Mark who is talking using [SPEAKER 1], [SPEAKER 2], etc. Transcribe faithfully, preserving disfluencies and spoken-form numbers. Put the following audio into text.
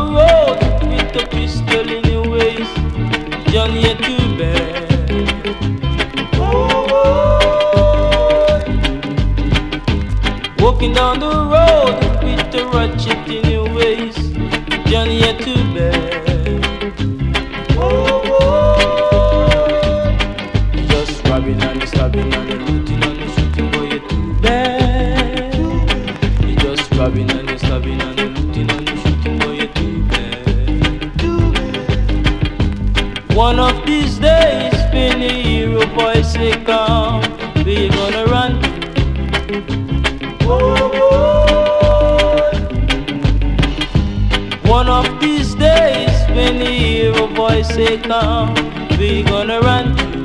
[SPEAKER 1] road with a pistol in your waist. Johnny, you're too bad. Walking down the road with a ratchet in your waist. Johnny, you're too bad. You're just robbing and stabbing and looting and shooting, boy, you're too bad. You're just robbing and stabbing and looting and shooting, boy, you're too bad. One of these days, when the hero boy say come, we gonna run. One of these days, when the hero boy say come, we gonna run.